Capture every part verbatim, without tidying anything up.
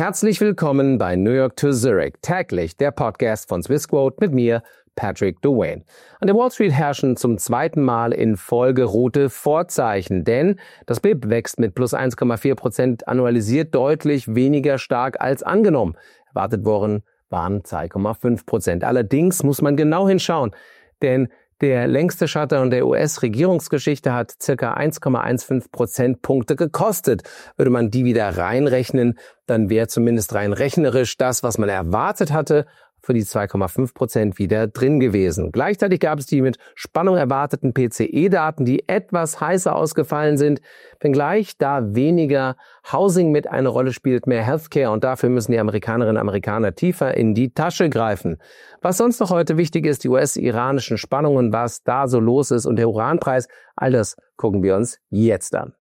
Herzlich willkommen bei New York to Zurich, täglich der Podcast von Swissquote mit mir, Patrick Dwayne. An der Wall Street herrschen zum zweiten Mal in Folge rote Vorzeichen, denn das B I P wächst mit plus eins Komma vier Prozent annualisiert deutlich weniger stark als angenommen. Erwartet worden waren zwei Komma fünf Prozent. Allerdings muss man genau hinschauen, denn der längste Shutdown der U S-Regierungsgeschichte hat ca. eins Komma fünfzehn Prozentpunkte gekostet. Würde man die wieder reinrechnen, dann wäre zumindest rein rechnerisch das, was man erwartet hatte, für die zwei Komma fünf Prozent wieder drin gewesen. Gleichzeitig gab es die mit Spannung erwarteten P C E-Daten, die etwas heißer ausgefallen sind, wenngleich da weniger Housing mit eine Rolle spielt, mehr Healthcare, und dafür müssen die Amerikanerinnen und Amerikaner tiefer in die Tasche greifen. Was sonst noch heute wichtig ist, die U S-iranischen Spannungen, was da so los ist und der Uranpreis, all das gucken wir uns jetzt an.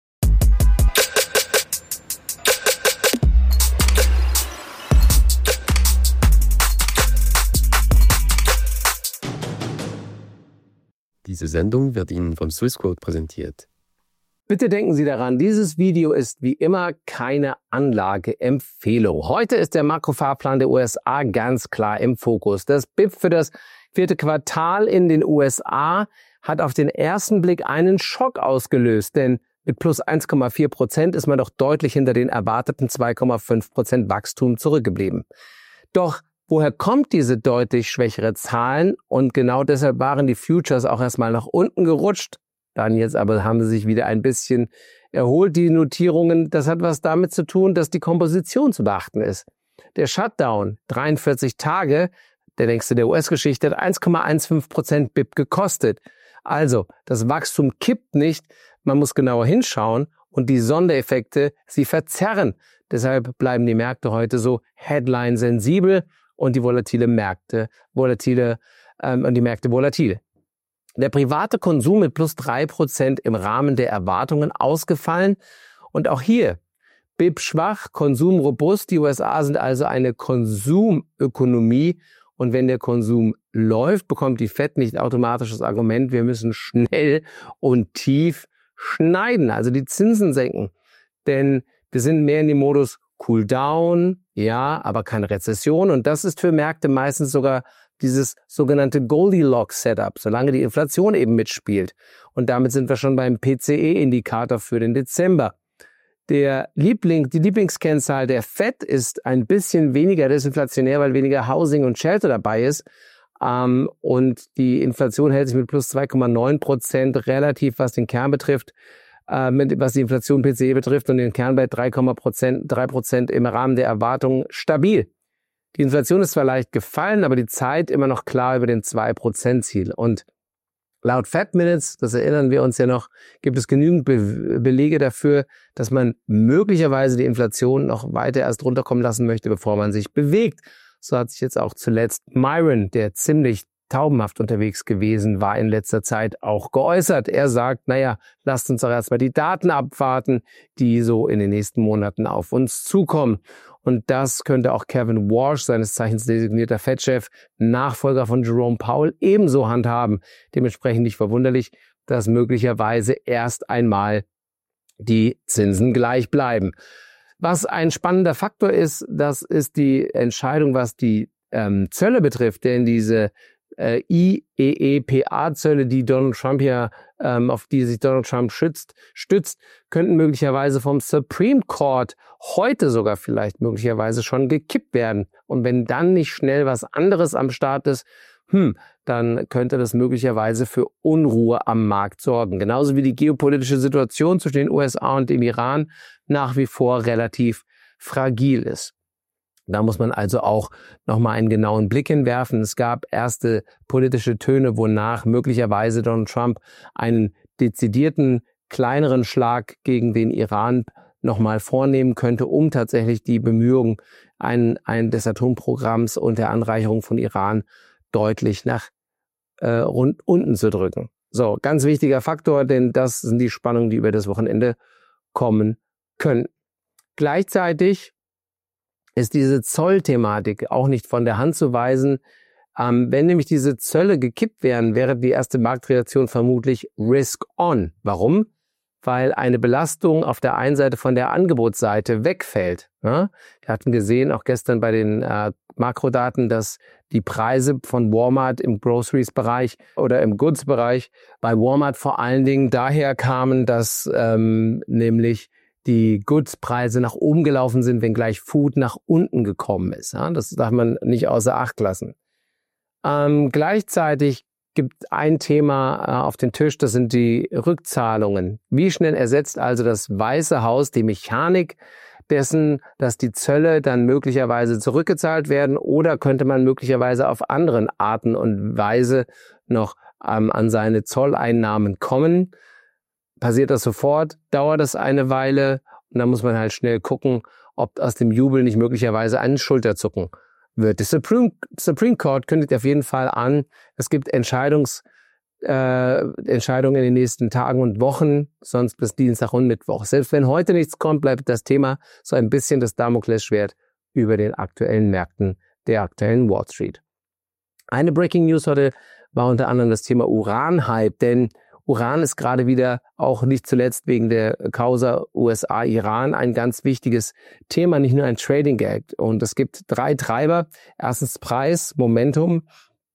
Diese Sendung wird Ihnen von Swissquote präsentiert. Bitte denken Sie daran, dieses Video ist wie immer keine Anlageempfehlung. Heute ist der Makrofahrplan der U S A ganz klar im Fokus. Das B I P für das vierte Quartal in den U S A hat auf den ersten Blick einen Schock ausgelöst, denn mit plus eins Komma vier Prozent ist man doch deutlich hinter den erwarteten zwei Komma fünf Prozent Wachstum zurückgeblieben. Doch woher kommt diese deutlich schwächere Zahlen? Und genau deshalb waren die Futures auch erstmal nach unten gerutscht. Dann jetzt aber haben sie sich wieder ein bisschen erholt, die Notierungen. Das hat was damit zu tun, dass die Komposition zu beachten ist. Der Shutdown, dreiundvierzig Tage, der längste der U S-Geschichte, hat eins Komma fünfzehn Prozent B I P gekostet. Also, das Wachstum kippt nicht. Man muss genauer hinschauen und die Sondereffekte, sie verzerren. Deshalb bleiben die Märkte heute so headline-sensibel und die volatile Märkte, volatile, ähm, und die Märkte volatil. Der private Konsum mit plus drei Prozent im Rahmen der Erwartungen ausgefallen. Und auch hier, B I P schwach, Konsum robust. Die U S A sind also eine Konsumökonomie. Und wenn der Konsum läuft, bekommt die Fed nicht automatisch das Argument, wir müssen schnell und tief schneiden, also die Zinsen senken. Denn wir sind mehr in dem Modus Cool down, ja, aber keine Rezession. Und das ist für Märkte meistens sogar dieses sogenannte Goldilocks-Setup, solange die Inflation eben mitspielt. Und damit sind wir schon beim P C E-Indikator für den Dezember. Der Liebling, die Lieblingskennzahl der Fed ist ein bisschen weniger desinflationär, weil weniger Housing und Shelter dabei ist. Ähm, und die Inflation hält sich mit plus zwei Komma neun Prozent relativ, was den Kern betrifft, mit, was die Inflation P C E betrifft, und den Kern bei drei Prozent im Rahmen der Erwartungen stabil. Die Inflation ist zwar leicht gefallen, aber die Zeit immer noch klar über den zwei Prozent Ziel. Und laut Fed Minutes, das erinnern wir uns ja noch, gibt es genügend Be- Belege dafür, dass man möglicherweise die Inflation noch weiter erst runterkommen lassen möchte, bevor man sich bewegt. So hat sich jetzt auch zuletzt Myron, der ziemlich taubenhaft unterwegs gewesen war in letzter Zeit, auch geäußert. Er sagt, naja, lasst uns doch erstmal die Daten abwarten, die so in den nächsten Monaten auf uns zukommen. Und das könnte auch Kevin Warsh, seines Zeichens designierter Fed-Chef, Nachfolger von Jerome Powell, ebenso handhaben. Dementsprechend nicht verwunderlich, dass möglicherweise erst einmal die Zinsen gleich bleiben. Was ein spannender Faktor ist, das ist die Entscheidung, was die ähm, Zölle betrifft, denn diese Äh, I E E P A-Zölle, die Donald Trump ja, ähm, auf die sich Donald Trump schützt, stützt, könnten möglicherweise vom Supreme Court heute sogar vielleicht möglicherweise schon gekippt werden. Und wenn dann nicht schnell was anderes am Start ist, hm, dann könnte das möglicherweise für Unruhe am Markt sorgen. Genauso wie die geopolitische Situation zwischen den U S A und dem Iran nach wie vor relativ fragil ist. Da muss man also auch nochmal einen genauen Blick hinwerfen. Es gab erste politische Töne, wonach möglicherweise Donald Trump einen dezidierten, kleineren Schlag gegen den Iran nochmal vornehmen könnte, um tatsächlich die Bemühungen ein, ein des Atomprogramms und der Anreicherung von Iran deutlich nach äh, rund, unten zu drücken. So, ganz wichtiger Faktor, denn das sind die Spannungen, die über das Wochenende kommen können. Gleichzeitig ist diese Zollthematik auch nicht von der Hand zu weisen. Ähm, wenn nämlich diese Zölle gekippt wären, wäre die erste Marktreaktion vermutlich Risk-on. Warum? weil eine Belastung auf der einen Seite von der Angebotsseite wegfällt. Ja? Wir hatten gesehen, auch gestern bei den äh, Makrodaten, dass die Preise von Walmart im Groceries-Bereich oder im Goods-Bereich bei Walmart vor allen Dingen daher kamen, dass ähm, nämlich die Goods-Preise nach oben gelaufen sind, wenngleich Food nach unten gekommen ist. Ja? Das darf man nicht außer Acht lassen. Ähm, gleichzeitig gibt ein Thema äh, auf den Tisch, das sind die Rückzahlungen. Wie schnell ersetzt also das Weiße Haus die Mechanik dessen, dass die Zölle dann möglicherweise zurückgezahlt werden, oder könnte man möglicherweise auf anderen Arten und Weise noch ähm, an seine Zolleinnahmen kommen? Passiert das sofort? Dauert das eine Weile? Und dann muss man halt schnell gucken, ob aus dem Jubel nicht möglicherweise ein Schulterzucken wird. Die Supreme, Supreme Court kündigt auf jeden Fall an, es gibt Entscheidungs, äh, Entscheidungen in den nächsten Tagen und Wochen, sonst bis Dienstag und Mittwoch. Selbst wenn heute nichts kommt, bleibt das Thema so ein bisschen das Damoklesschwert über den aktuellen Märkten der aktuellen Wall Street. Eine Breaking News heute war unter anderem das Thema Uran-Hype, denn Uran ist gerade wieder, auch nicht zuletzt wegen der Causa U S A-Iran, ein ganz wichtiges Thema, nicht nur ein Trading-Gag. Und es gibt drei Treiber. Erstens Preis, Momentum.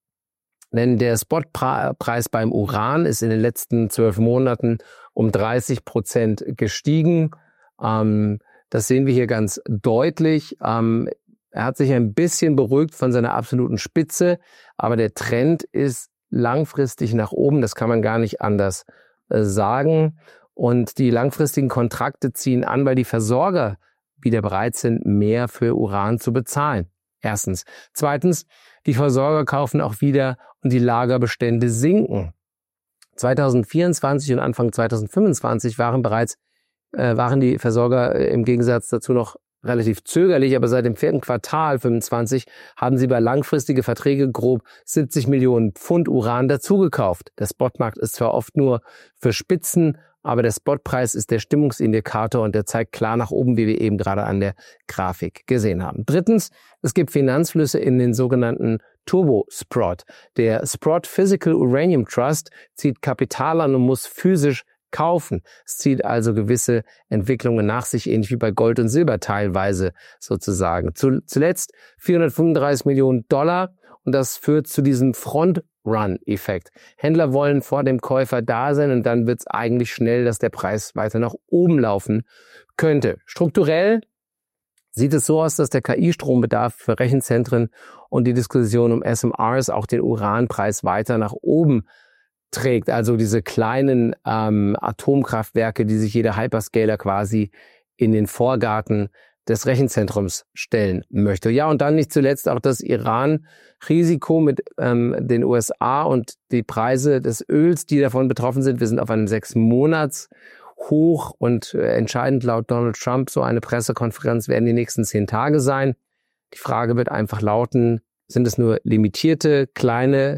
Denn der Spotpreis beim Uran ist in den letzten zwölf Monaten um dreißig Prozent gestiegen. Ähm, das sehen wir hier ganz deutlich. Ähm, er hat sich ein bisschen beruhigt von seiner absoluten Spitze, aber der Trend ist langfristig nach oben, das kann man gar nicht anders äh, sagen. Und die langfristigen Kontrakte ziehen an, weil die Versorger wieder bereit sind, mehr für Uran zu bezahlen. Erstens. Zweitens, die Versorger kaufen auch wieder und die Lagerbestände sinken. zwanzig vierundzwanzig und Anfang zwanzig fünfundzwanzig waren bereits, äh, waren die Versorger äh, im Gegensatz dazu noch relativ zögerlich, aber seit dem vierten Quartal fünfundzwanzig haben sie bei langfristige Verträge grob siebzig Millionen Pfund Uran dazugekauft. Der Spotmarkt ist zwar oft nur für Spitzen, aber der Spotpreis ist der Stimmungsindikator und der zeigt klar nach oben, wie wir eben gerade an der Grafik gesehen haben. Drittens, es gibt Finanzflüsse in den sogenannten Turbo-Sprott. Der Sprott Physical Uranium Trust zieht Kapital an und muss physisch kaufen. Es zieht also gewisse Entwicklungen nach sich, ähnlich wie bei Gold und Silber teilweise sozusagen. Zuletzt vierhundertfünfunddreißig Millionen Dollar, und das führt zu diesem Front-Run-Effekt. Händler wollen vor dem Käufer da sein und dann wird es eigentlich schnell, dass der Preis weiter nach oben laufen könnte. Strukturell sieht es so aus, dass der K I-Strombedarf für Rechenzentren und die Diskussion um S M Rs auch den Uranpreis weiter nach oben trägt, also diese kleinen ähm, Atomkraftwerke, die sich jeder Hyperscaler quasi in den Vorgarten des Rechenzentrums stellen möchte. Ja, und dann nicht zuletzt auch das Iran-Risiko mit ähm, den U S A und die Preise des Öls, die davon betroffen sind. Wir sind auf einem sechs Monats Hoch und äh, entscheidend laut Donald Trump, so eine Pressekonferenz werden die nächsten zehn Tage sein. Die Frage wird einfach lauten, sind es nur limitierte, kleine,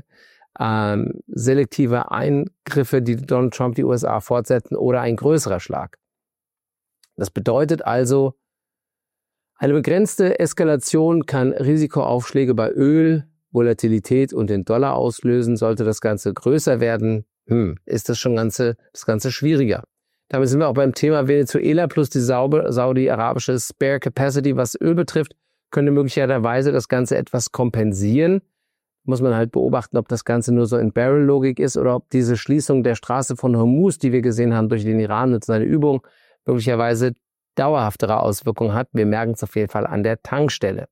Ähm, selektive Eingriffe, die Donald Trump die U S A fortsetzen, oder ein größerer Schlag. Das bedeutet also, eine begrenzte Eskalation kann Risikoaufschläge bei Öl, Volatilität und den Dollar auslösen. Sollte das Ganze größer werden, hm, ist das schon ganze, das Ganze schwieriger. Damit sind wir auch beim Thema Venezuela plus die saudi-arabische Spare Capacity, was Öl betrifft, könnte möglicherweise das Ganze etwas kompensieren. Muss man halt beobachten, ob das Ganze nur so in Barrel-Logik ist oder ob diese Schließung der Straße von Hormuz, die wir gesehen haben durch den Iran und seine Übung, möglicherweise dauerhaftere Auswirkungen hat. Wir merken es auf jeden Fall an der Tankstelle.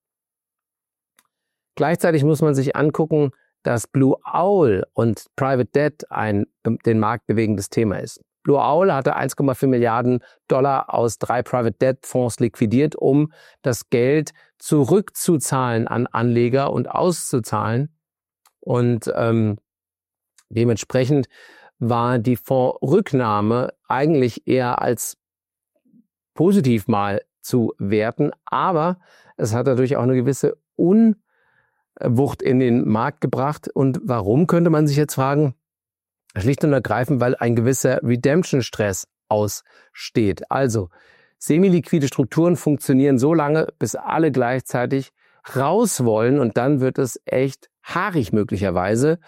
Gleichzeitig muss man sich angucken, dass Blue Owl und Private Debt ein den Markt bewegendes Thema ist. Blue Owl hatte eins Komma vier Milliarden Dollar aus drei Private Debt Fonds liquidiert, um das Geld zurückzuzahlen an Anleger und auszuzahlen. Und ähm, dementsprechend war die Fondsrücknahme eigentlich eher als positiv mal zu werten, aber es hat dadurch auch eine gewisse Unwucht in den Markt gebracht. Und warum, könnte man sich jetzt fragen? Schlicht und ergreifend, weil ein gewisser Redemption-Stress aussteht. Also semi-liquide Strukturen funktionieren so lange, bis alle gleichzeitig raus wollen, und dann wird es echt haarig möglicherweise.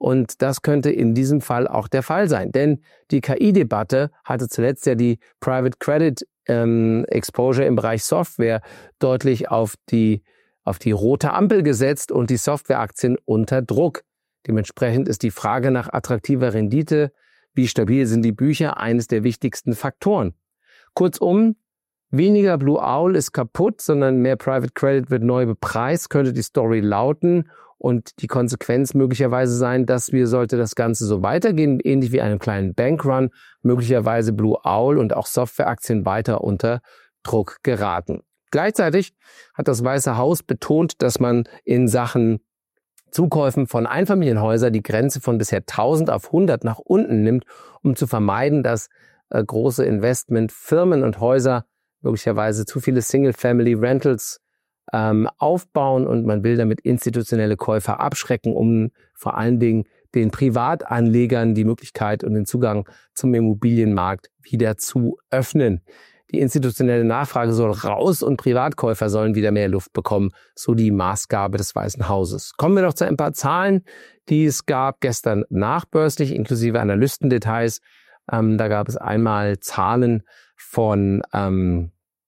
Und das könnte in diesem Fall auch der Fall sein. Denn die K I-Debatte hatte zuletzt ja die Private Credit ähm, Exposure im Bereich Software deutlich auf die, auf die rote Ampel gesetzt und die Softwareaktien unter Druck. Dementsprechend ist die Frage nach attraktiver Rendite, wie stabil sind die Bücher, eines der wichtigsten Faktoren. Kurzum, weniger Blue Owl ist kaputt, sondern mehr Private Credit wird neu bepreist, könnte die Story lauten. Und die Konsequenz möglicherweise sein, dass wir, sollte das Ganze so weitergehen, ähnlich wie einem kleinen Bankrun, möglicherweise Blue Owl und auch Softwareaktien weiter unter Druck geraten. Gleichzeitig hat das Weiße Haus betont, dass man in Sachen Zukäufen von Einfamilienhäusern die Grenze von bisher tausend auf hundert nach unten nimmt, um zu vermeiden, dass äh, große Investmentfirmen und Häuser möglicherweise zu viele Single-Family-Rentals ähm, aufbauen, und man will damit institutionelle Käufer abschrecken, um vor allen Dingen den Privatanlegern die Möglichkeit und den Zugang zum Immobilienmarkt wieder zu öffnen. Die institutionelle Nachfrage soll raus und Privatkäufer sollen wieder mehr Luft bekommen, so die Maßgabe des Weißen Hauses. Kommen wir noch zu ein paar Zahlen, die es gab gestern nachbörslich, inklusive Analystendetails. Ähm, da gab es einmal Zahlen von, ähm,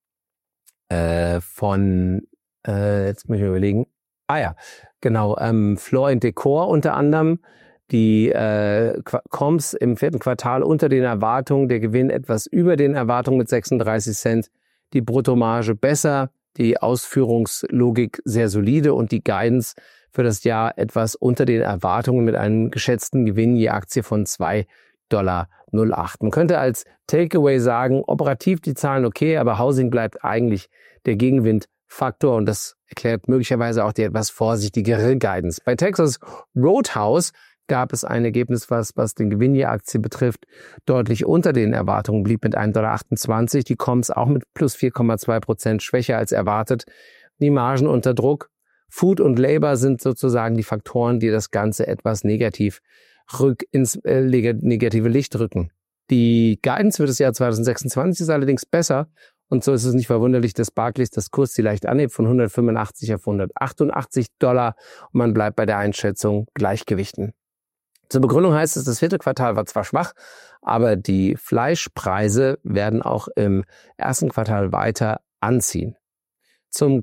äh, von äh, jetzt muss ich mir überlegen, ah ja, genau, ähm, Floor and Decor unter anderem. Die äh, Comps im vierten Quartal unter den Erwartungen, der Gewinn etwas über den Erwartungen mit sechsunddreißig Cent, die Bruttomarge besser, die Ausführungslogik sehr solide und die Guidance für das Jahr etwas unter den Erwartungen mit einem geschätzten Gewinn je Aktie von zwei Komma null acht Dollar. Man könnte als Takeaway sagen, operativ die Zahlen okay, aber Housing bleibt eigentlich der Gegenwindfaktor, und das erklärt möglicherweise auch die etwas vorsichtigere Guidance. Bei Texas Roadhouse gab es ein Ergebnis, was, was den Gewinn je Aktie betrifft, deutlich unter den Erwartungen blieb mit ein Komma achtundzwanzig Dollar. Die Comps auch mit plus vier Komma zwei Prozent schwächer als erwartet. Die Margen unter Druck. Food und Labor sind sozusagen die Faktoren, die das Ganze etwas negativ rück ins äh, negative Licht rücken. Die Guidance für das Jahr zweitausendsechsundzwanzig ist allerdings besser. Und so ist es nicht verwunderlich, dass Barclays das Kursziel leicht anhebt von hundertfünfundachtzig auf hundertachtundachtzig Dollar. Und man bleibt bei der Einschätzung Gleichgewichten. Zur Begründung heißt es, das vierte Quartal war zwar schwach, aber die Fleischpreise werden auch im ersten Quartal weiter anziehen. Zum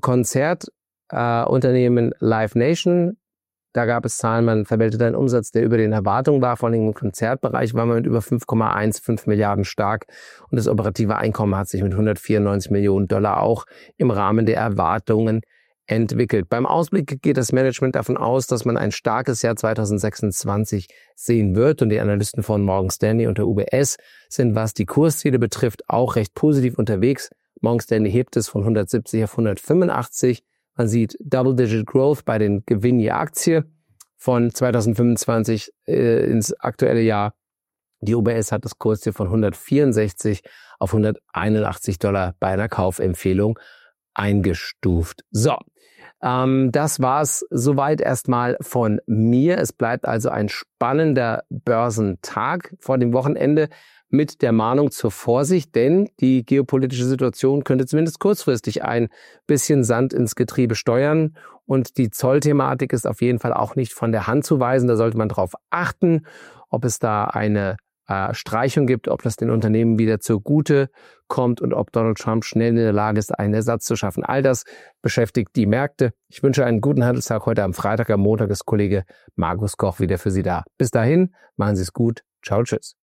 Konzertunternehmen äh, Live Nation, da gab es Zahlen, man vermeldete einen Umsatz, der über den Erwartungen war. Vor allem im Konzertbereich war man mit über fünf Komma fünfzehn Milliarden stark, und das operative Einkommen hat sich mit hundertvierundneunzig Millionen Dollar auch im Rahmen der Erwartungen entwickelt. Beim Ausblick geht das Management davon aus, dass man ein starkes Jahr zweitausendsechsundzwanzig sehen wird, und die Analysten von Morgan Stanley und der U B S sind, was die Kursziele betrifft, auch recht positiv unterwegs. Morgan Stanley hebt es von hundertsiebzig auf hundertfünfundachtzig. Man sieht Double-Digit Growth bei den Gewinn je Aktie von zweitausendfünfundzwanzig äh, ins aktuelle Jahr. Die U B S hat das Kursziel von hundertvierundsechzig auf hunderteinundachtzig Dollar bei einer Kaufempfehlung eingestuft. So, ähm, das war's soweit erstmal von mir. Es bleibt also ein spannender Börsentag vor dem Wochenende mit der Mahnung zur Vorsicht, denn die geopolitische Situation könnte zumindest kurzfristig ein bisschen Sand ins Getriebe steuern, und die Zollthematik ist auf jeden Fall auch nicht von der Hand zu weisen. Da sollte man darauf achten, ob es da eine Äh, Streichung gibt, ob das den Unternehmen wieder zugute kommt und ob Donald Trump schnell in der Lage ist, einen Ersatz zu schaffen. All das beschäftigt die Märkte. Ich wünsche einen guten Handelstag heute am Freitag. Am Montag ist Kollege Markus Koch wieder für Sie da. Bis dahin, machen Sie es gut. Ciao, tschüss.